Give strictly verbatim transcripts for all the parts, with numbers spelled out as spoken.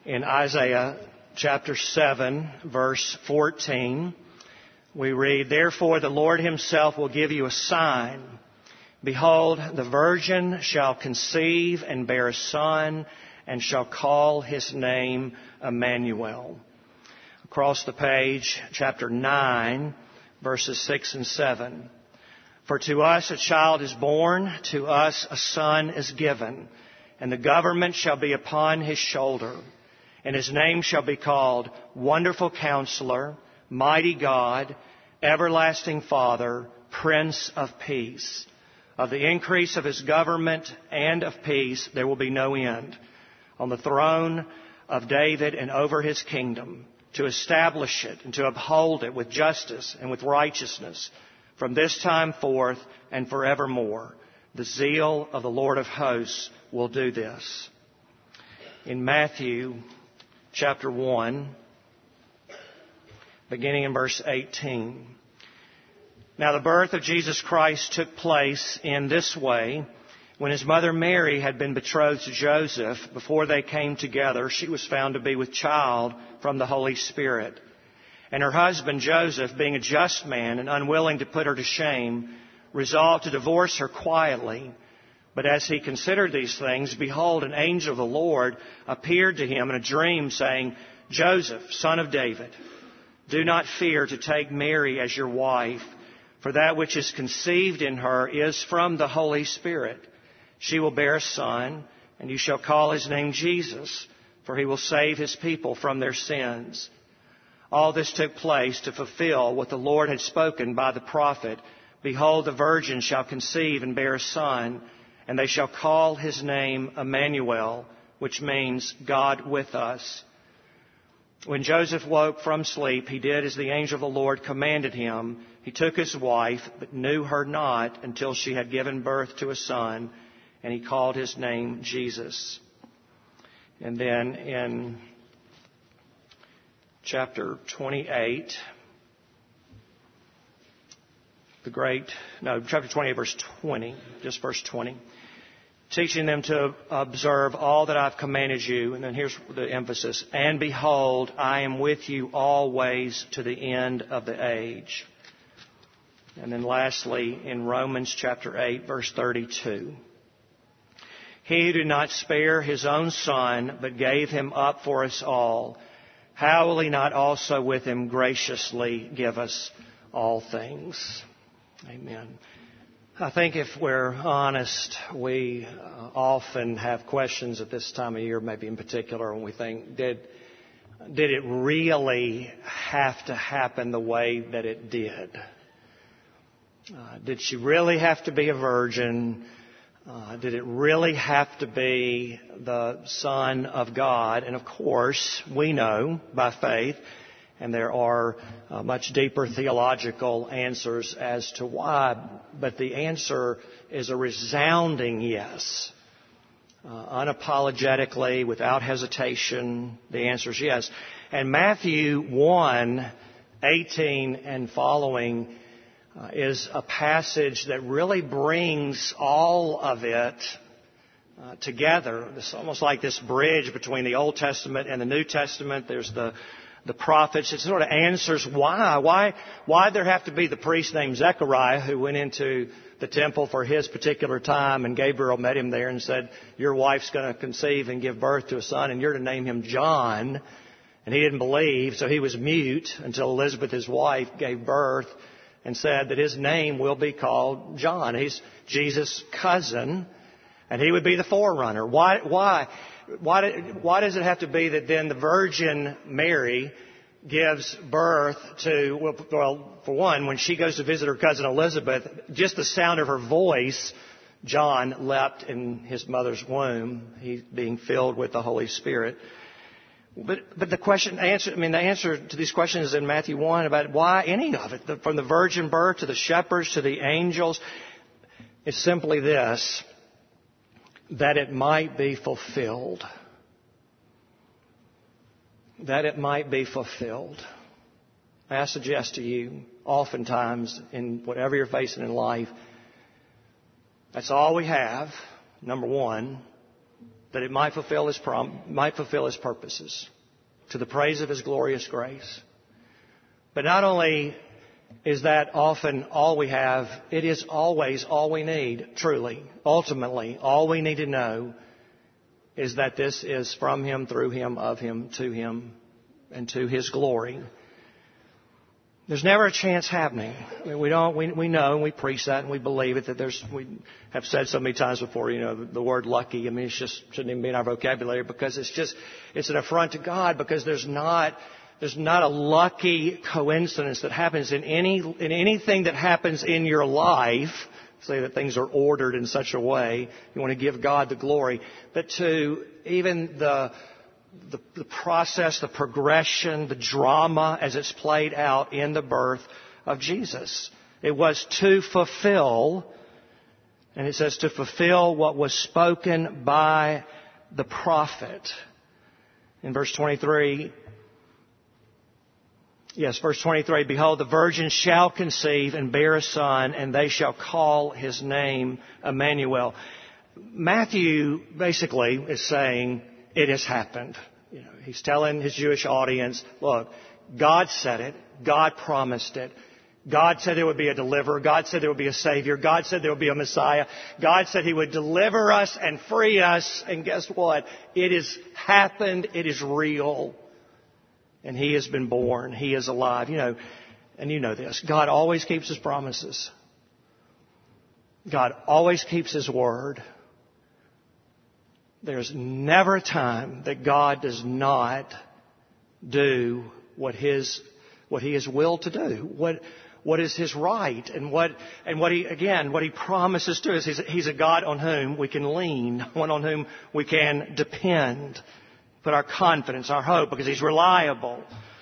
In Isaiah chapter seven, verse fourteen, we read, "Therefore the Lord himself will give you a sign. Behold, the virgin shall conceive and bear a son, and shall call his name Emmanuel." Across the page, chapter nine, verses six and seven. "For to us a child is born, to us a son is given, and the government shall be upon his shoulder. And his name shall be called Wonderful Counselor, Mighty God, Everlasting Father, Prince of Peace. Of the increase of his government and of peace there will be no end, on the throne of David and over his kingdom, to establish it and to uphold it with justice and with righteousness from this time forth and forevermore. The zeal of the Lord of hosts will do this." In Matthew chapter one, beginning in verse eighteen. "Now the birth of Jesus Christ took place in this way. When his mother Mary had been betrothed to Joseph, before they came together, she was found to be with child from the Holy Spirit. And her husband Joseph, being a just man and unwilling to put her to shame, resolved to divorce her quietly. But as he considered these things, behold, an angel of the Lord appeared to him in a dream, saying, 'Joseph, son of David, do not fear to take Mary as your wife, for that which is conceived in her is from the Holy Spirit. She will bear a son, and you shall call his name Jesus, for he will save his people from their sins.' All this took place to fulfill what the Lord had spoken by the prophet. 'Behold, the virgin shall conceive and bear a son, and they shall call his name Emmanuel,' which means God with us. When Joseph woke from sleep, he did as the angel of the Lord commanded him. He took his wife, but knew her not until she had given birth to a son, and he called his name Jesus." And then in chapter twenty-eight, the great, no, chapter twenty-eight, verse twenty, just verse twenty. "Teaching them to observe all that I've commanded you." And then here's the emphasis. "And behold, I am with you always to the end of the age." And then lastly, in Romans chapter eight, verse thirty-two. "He who did not spare his own son, but gave him up for us all, how will he not also with him graciously give us all things?" Amen. I think if we're honest, we uh, often have questions at this time of year, maybe in particular, when we think, did, did it really have to happen the way that it did? Uh, did she really have to be a virgin? Uh, did it really have to be the Son of God? And of course, we know by faith, and there are uh, much deeper theological answers as to why, but the answer is a resounding yes. Uh, unapologetically, without hesitation, the answer is yes. And Matthew one, eighteen and following uh, is a passage that really brings all of it uh, together. It's almost like this bridge between the Old Testament and the New Testament. There's the The prophets. It sort of answers why. Why why there have to be the priest named Zechariah who went into the temple for his particular time, and Gabriel met him there and said, "Your wife's going to conceive and give birth to a son, and you're to name him John." And he didn't believe, so he was mute until Elizabeth, his wife, gave birth and said that his name will be called John. He's Jesus' cousin, and he would be the forerunner. Why? Why? Why, did, why does it have to be that then the Virgin Mary gives birth to, well, well, for one, when she goes to visit her cousin Elizabeth, just the sound of her voice, John leapt in his mother's womb, he being filled with the Holy Spirit. But, but the question, answer, I mean, the answer to these questions is in Matthew one about why any of it, the, from the virgin birth to the shepherds to the angels, is simply this: that it might be fulfilled. That it might be fulfilled. I suggest to you, oftentimes, in whatever you're facing in life, that's all we have, number one. that it might fulfill His prom- might fulfill His purposes, to the praise of His glorious grace. But not only is that often all we have, it is always all we need, truly. Ultimately, all we need to know is that this is from Him, through Him, of Him, to Him, and to His glory. There's never a chance happening. I mean, we don't. We, we know and we preach that and we believe it. That there's. We have said so many times before. You know, the, the word lucky. I mean, it's just shouldn't even be in our vocabulary because it's just it's an affront to God because there's not there's not a lucky coincidence that happens in any in anything that happens in your life. Say that things are ordered in such a way. You want to give God the glory, but to even the The, the process, the progression, the drama as it's played out in the birth of Jesus. It was to fulfill, and it says to fulfill what was spoken by the prophet. In verse twenty-three, yes, verse twenty-three, behold, the virgin shall conceive and bear a son, and they shall call his name Emmanuel. Matthew basically is saying, it has happened. You know, he's telling his Jewish audience, look, God said it. God promised it. God said there would be a deliverer. God said there would be a Savior. God said there would be a Messiah. God said He would deliver us and free us. And guess what? It has happened. It is real. And He has been born. He is alive. You know, and you know this. God always keeps His promises. God always keeps His word. There's never a time that God does not do what His, what He is willed to do. What, what is His right and what, and what He, again, what He promises to us. He's, he's a God on whom we can lean, one on whom we can depend, put our confidence, our hope, because He's reliable.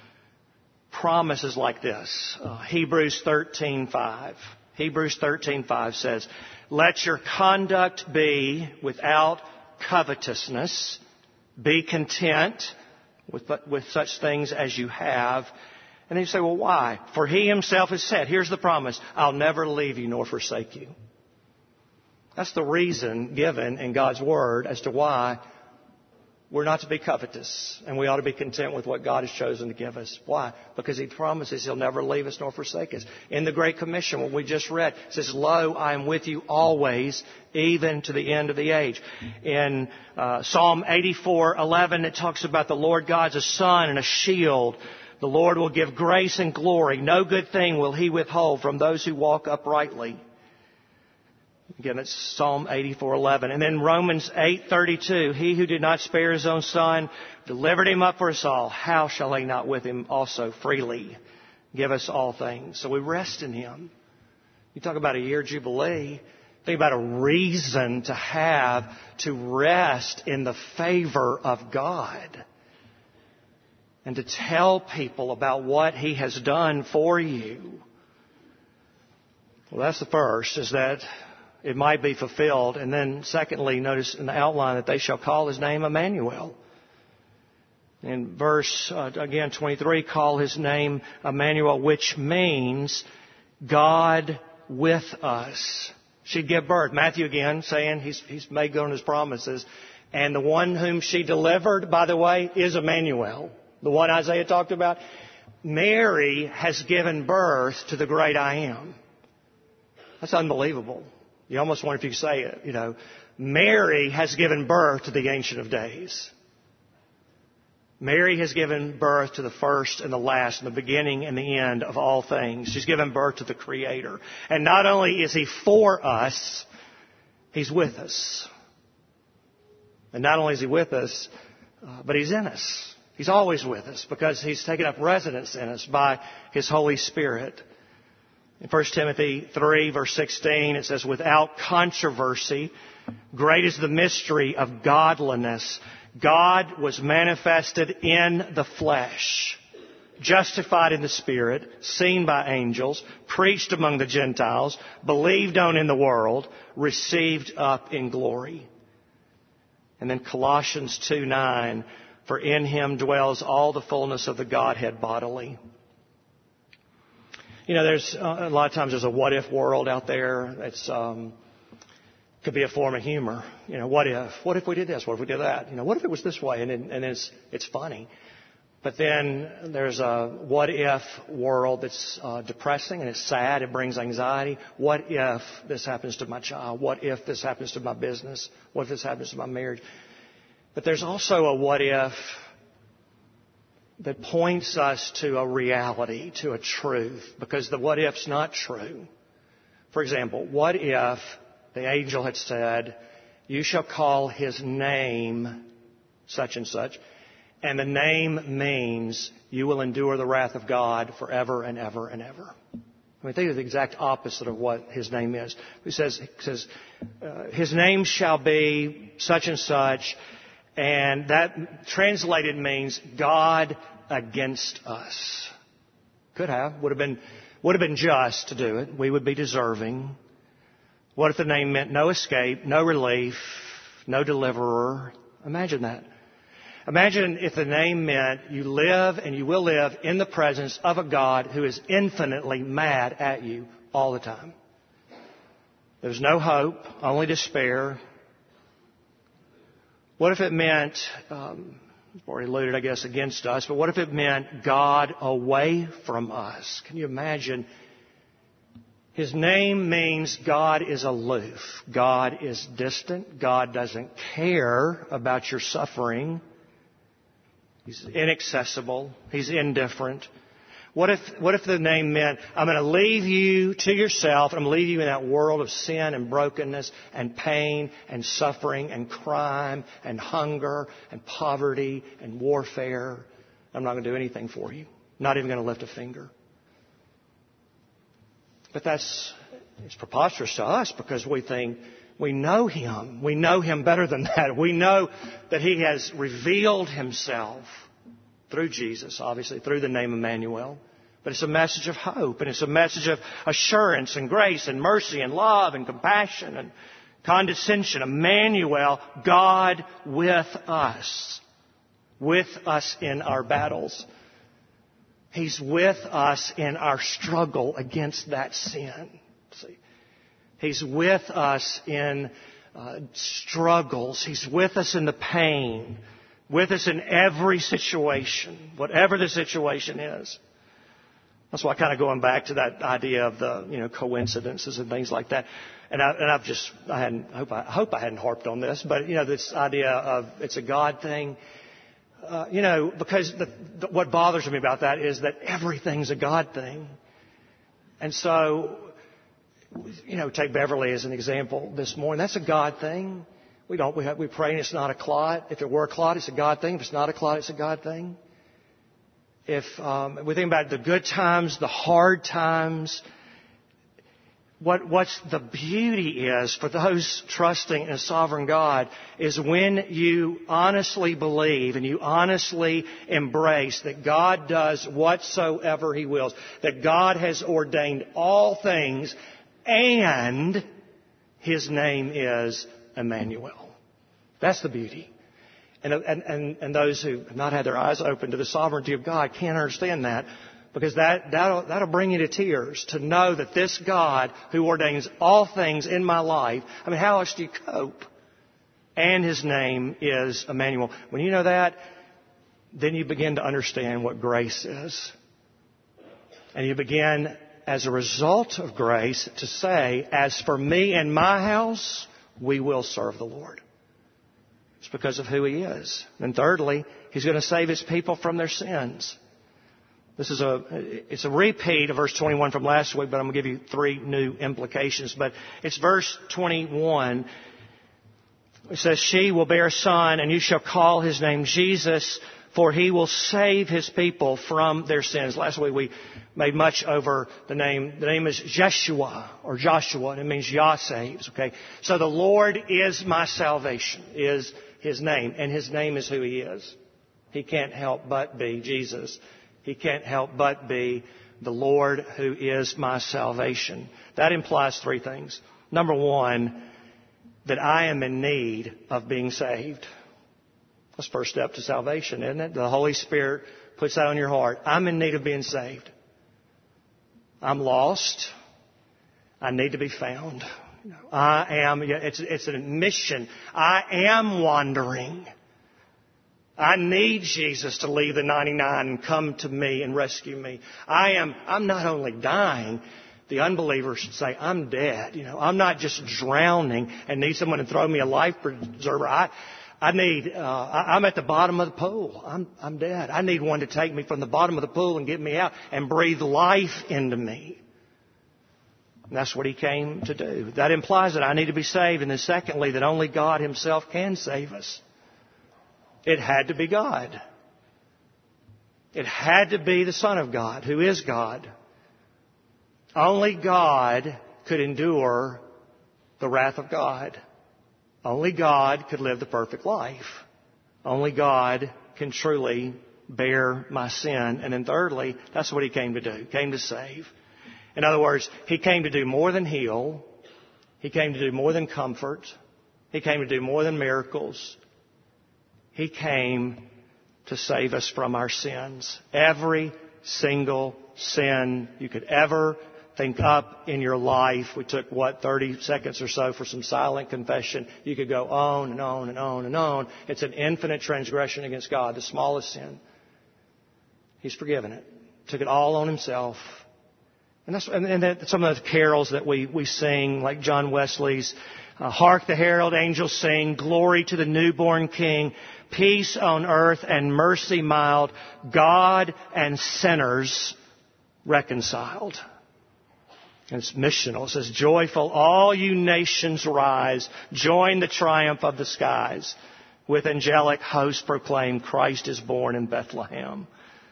Promises like this. Uh, Hebrews thirteen five. Hebrews thirteen five says, let your conduct be without covetousness. Be content with, with such things as you have. And then you say, well, why? For He Himself has said, here's the promise, I'll never leave you nor forsake you. That's the reason given in God's Word as to why we're not to be covetous and we ought to be content with what God has chosen to give us. Why? Because He promises He'll never leave us nor forsake us. In the Great Commission, what we just read, it says, lo, I am with you always, even to the end of the age. In uh, Psalm eighty-four eleven, it talks about the Lord God's a sun and a shield. The Lord will give grace and glory. No good thing will He withhold from those who walk uprightly. Again, it's Psalm eighty-four eleven. And then Romans eight thirty-two. He who did not spare His own Son, delivered Him up for us all. How shall He not with Him also freely give us all things? So we rest in Him. You talk about a year jubilee. Think about a reason to have to rest in the favor of God. And to tell people about what He has done for you. Well, that's the first, is that it might be fulfilled. And then secondly, notice in the outline that they shall call His name Emmanuel. In verse, uh, again, twenty-three, call His name Emmanuel, which means God with us. She'd give birth. Matthew again saying He's, he's made good on His promises. And the one whom she delivered, by the way, is Emmanuel. The one Isaiah talked about. Mary has given birth to the great I Am. That's unbelievable. You almost wonder if you could say it, you know. Mary has given birth to the Ancient of Days. Mary has given birth to the first and the last, and the beginning and the end of all things. She's given birth to the Creator. And not only is He for us, He's with us. And not only is He with us, uh, but He's in us. He's always with us because He's taken up residence in us by His Holy Spirit. In First Timothy three, verse sixteen, it says, without controversy, great is the mystery of godliness. God was manifested in the flesh, justified in the Spirit, seen by angels, preached among the Gentiles, believed on in the world, received up in glory. And then Colossians two nine, for in Him dwells all the fullness of the Godhead bodily. You know, there's uh, a lot of times there's a what if world out there. It's um, could be a form of humor. You know, what if? What if we did this? What if we did that? You know, what if it was this way? And it, and it's it's funny. But then there's a what if world that's uh, depressing and it's sad. It brings anxiety. What if this happens to my child? What if this happens to my business? What if this happens to my marriage? But there's also a what if that points us to a reality, to a truth, because the what if's not true. For example, what if the angel had said, you shall call his name such and such, and the name means you will endure the wrath of God forever and ever and ever. I mean, think of the exact opposite of what his name is. He says, he says uh, his name shall be such and such, and that translated means God against us. Could have, would have been, would have been just to do it. We would be deserving. What if the name meant no escape, no relief, no deliverer? Imagine that. Imagine if the name meant you live and you will live in the presence of a God who is infinitely mad at you all the time. There's no hope, only despair. What if it meant, um, already alluded, I guess, against us, but what if it meant God away from us? Can you imagine? His name means God is aloof. God is distant. God doesn't care about your suffering. He's inaccessible. He's indifferent. What if, what if the name meant, I'm going to leave you to yourself, and I'm going to leave you in that world of sin and brokenness and pain and suffering and crime and hunger and poverty and warfare. I'm not going to do anything for you. Not even going to lift a finger. But that's, it's preposterous to us because we think we know Him. We know Him better than that. We know that He has revealed Himself through Jesus, obviously, through the name Emmanuel. But it's a message of hope, and it's a message of assurance and grace and mercy and love and compassion and condescension. Emmanuel, God with us, with us in our battles. He's with us in our struggle against that sin. See? He's with us in uh, struggles. He's with us in the pain. With us in every situation, whatever the situation is. That's why kind of going back to that idea of the, you know, coincidences and things like that. And, I, and I've just, I hadn't, I hope I, I hope I hadn't harped on this, but, you know, this idea of it's a God thing. Uh, you know, because the, the, what bothers me about that is that everything's a God thing. And so, you know, take Beverly as an example this morning. That's a God thing. We don't, we, have, we pray and it's not a clot. If it were a clot, it's a God thing. If it's not a clot, it's a God thing. If um, we think about the good times, the hard times, what what's the beauty is for those trusting in a sovereign God is when you honestly believe and you honestly embrace that God does whatsoever He wills, that God has ordained all things, and His name is Emmanuel. That's the beauty. And, and, and, and those who have not had their eyes open to the sovereignty of God can't understand that, because that, that'll, that'll bring you to tears to know that this God who ordains all things in my life, I mean, how else do you cope? And His name is Emmanuel. When you know that, then you begin to understand what grace is. And you begin, as a result of grace, to say, as for me and my house, we will serve the Lord. It's because of who He is. And thirdly, He's going to save His people from their sins. This is a, it's a repeat of verse twenty-one from last week, but I'm going to give you three new implications. But it's verse twenty-one. It says, she will bear a son, and you shall call his name Jesus, for He will save His people from their sins. Last week we made much over the name. The name is Jeshua, or Joshua, and it means Yah saves. Okay, so the Lord is my salvation, is His name, and His name is who He is. He can't help but be Jesus. He can't help but be the Lord who is my salvation. That implies three things. Number one, that I am in need of being saved. That's the first step to salvation, isn't it? The Holy Spirit puts that on your heart. I'm in need of being saved. I'm lost. I need to be found. You know, I am, it's, it's an admission. I am wandering. I need Jesus to leave the ninety-nine and come to me and rescue me. I am, I'm not only dying, the unbeliever should say, I'm dead. You know, I'm not just drowning and need someone to throw me a life preserver. I, I need, uh, I, I'm at the bottom of the pool. I'm, I'm dead. I need one to take me from the bottom of the pool and get me out and breathe life into me. And that's what He came to do. That implies that I need to be saved. And then secondly, that only God Himself can save us. It had to be God. It had to be the Son of God, who is God. Only God could endure the wrath of God. Only God could live the perfect life. Only God can truly bear my sin. And then thirdly, that's what He came to do. He came to save. In other words, He came to do more than heal. He came to do more than comfort. He came to do more than miracles. He came to save us from our sins. Every single sin you could ever think up in your life. We took, what, thirty seconds or so for some silent confession. You could go on and on and on and on. It's an infinite transgression against God, the smallest sin. He's forgiven it. Took it all on Himself. And that's and, and that, some of the carols that we, we sing, like John Wesley's, uh, Hark the herald angels sing, glory to the newborn King, peace on earth and mercy mild, God and sinners reconciled. And it's missional. It says, joyful, all you nations rise, join the triumph of the skies. With angelic hosts proclaim, Christ is born in Bethlehem.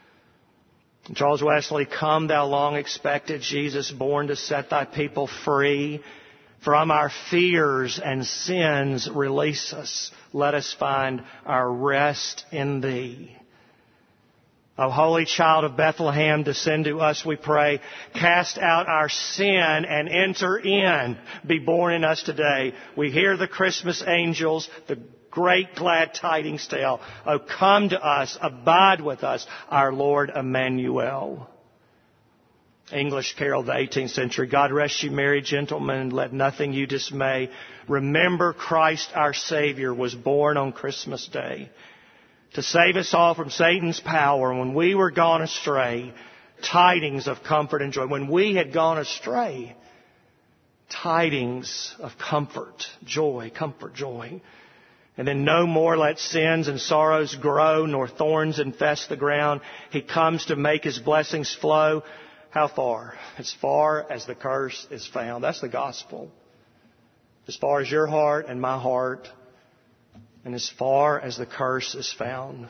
And Charles Wesley, come thou long expected Jesus, born to set thy people free. From our fears and sins release us. Let us find our rest in Thee. O Holy Child of Bethlehem, descend to us, we pray. Cast out our sin and enter in. Be born in us today. We hear the Christmas angels, the great glad tidings tell. Oh, come to us, abide with us, our Lord Emmanuel. English carol of the eighteenth century. God rest you, merry gentlemen, let nothing you dismay. Remember Christ our Savior was born on Christmas Day to save us all from Satan's power when we were gone astray. Tidings of comfort and joy. When we had gone astray, tidings of comfort, joy, comfort, joy. And then no more let sins and sorrows grow, nor thorns infest the ground. He comes to make His blessings flow. How far? As far as the curse is found. That's the gospel. As far as your heart and my heart, and as far as the curse is found.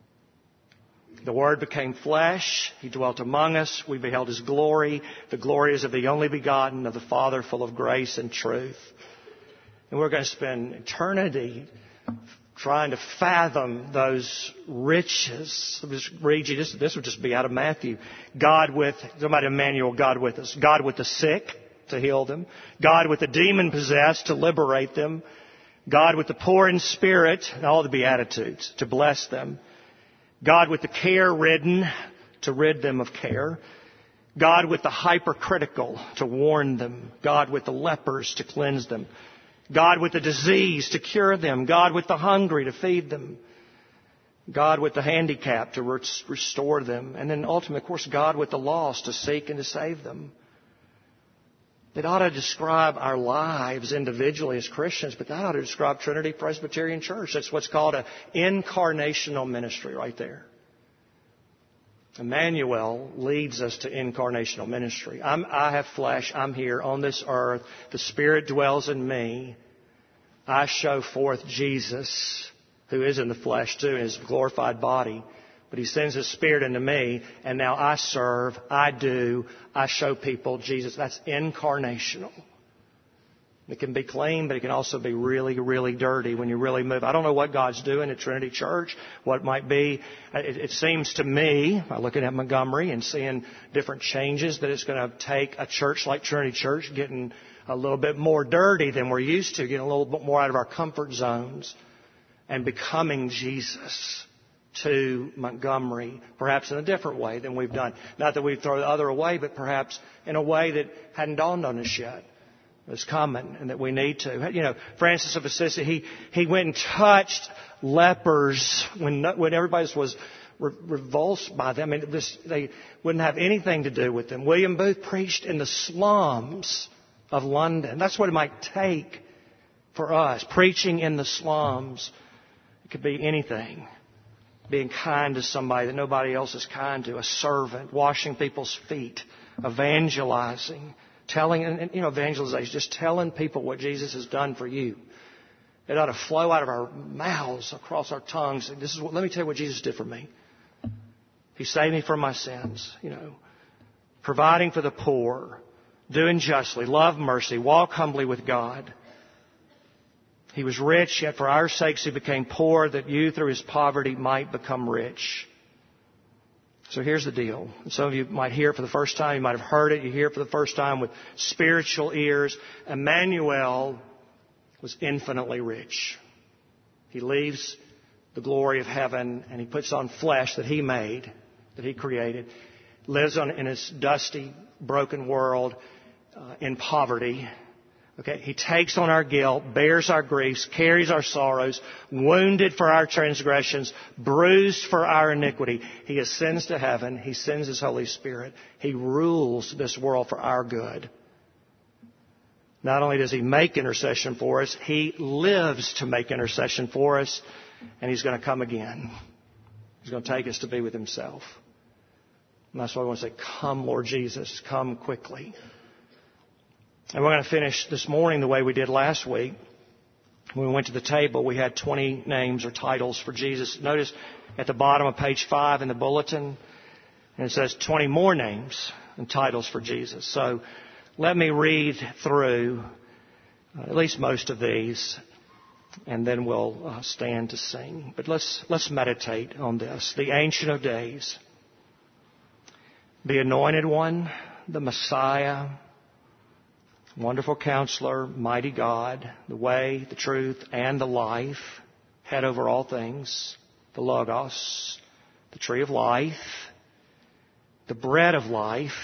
The Word became flesh. He dwelt among us. We beheld His glory. The glory is of the only begotten of the Father, full of grace and truth. And we're going to spend eternity trying to fathom those riches. I'll just read you, this, this would just be out of Matthew. God with, somebody Emmanuel, God with us. God with the sick to heal them. God with the demon-possessed to liberate them. God with the poor in spirit, and all the Beatitudes, to bless them. God with the care-ridden, to rid them of care. God with the hypercritical, to warn them. God with the lepers, to cleanse them. God with the diseased, to cure them. God with the hungry, to feed them. God with the handicapped, to restore them. And then ultimately, of course, God with the lost, to seek and to save them. It ought to describe our lives individually as Christians, but that ought to describe Trinity Presbyterian Church. That's what's called an incarnational ministry right there. Emmanuel leads us to incarnational ministry. I'm, I have flesh. I'm here on this earth. The Spirit dwells in me. I show forth Jesus, who is in the flesh too, in His glorified body. But He sends His Spirit into me, and now I serve, I do, I show people Jesus. That's incarnational. It can be clean, but it can also be really, really dirty when you really move. I don't know what God's doing at Trinity Church, what might be. It, it seems to me, by looking at Montgomery and seeing different changes, that it's going to take a church like Trinity Church getting a little bit more dirty than we're used to, getting a little bit more out of our comfort zones and becoming Jesus to Montgomery, perhaps in a different way than we've done. Not that we've thrown the other away, but perhaps in a way that hadn't dawned on us yet. is coming and that we need to. You know, Francis of Assisi, he, he went and touched lepers when, when everybody was re- revulsed by them. I mean, this, they wouldn't have anything to do with them. William Booth preached in the slums of London. That's what it might take for us, preaching in the slums. It could be anything. Being kind to somebody that nobody else is kind to, a servant, washing people's feet, evangelizing, telling, and, you know, evangelization, just telling people what Jesus has done for you. It ought to flow out of our mouths, across our tongues. This is what, let me tell you what Jesus did for me. He saved me from my sins, you know, providing for the poor, doing justly, love mercy, walk humbly with God. He was rich, yet for our sakes he became poor, that you through his poverty might become rich. So here's the deal. Some of you might hear it for the first time. You might have heard it. You hear it for the first time with spiritual ears. Emmanuel was infinitely rich. He leaves the glory of heaven and he puts on flesh that he made, that he created, lives on in his dusty, broken world uh, in poverty. Okay, he takes on our guilt, bears our griefs, carries our sorrows, wounded for our transgressions, bruised for our iniquity. He ascends to heaven. He sends his Holy Spirit. He rules this world for our good. Not only does he make intercession for us, he lives to make intercession for us, and he's going to come again. He's going to take us to be with himself. And that's why I want to say, come, Lord Jesus, come quickly. And we're going to finish this morning the way we did last week. When we went to the table, we had twenty names or titles for Jesus. Notice at the bottom of page five in the bulletin, and it says twenty more names and titles for Jesus. So let me read through uh, at least most of these, and then we'll uh, stand to sing. But let's let's meditate on this. The Ancient of Days, the Anointed One, the Messiah, Wonderful Counselor, Mighty God, the Way, the Truth, and the Life, Head over all things, the Logos, the Tree of Life, the Bread of Life,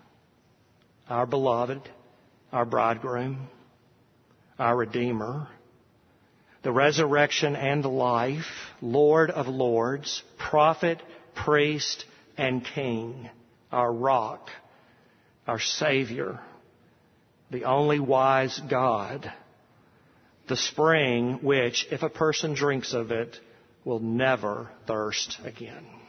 our Beloved, our Bridegroom, our Redeemer, the Resurrection and the Life, Lord of Lords, Prophet, Priest, and King, our Rock, our Savior, the only wise God, the spring which, if a person drinks of it, will never thirst again.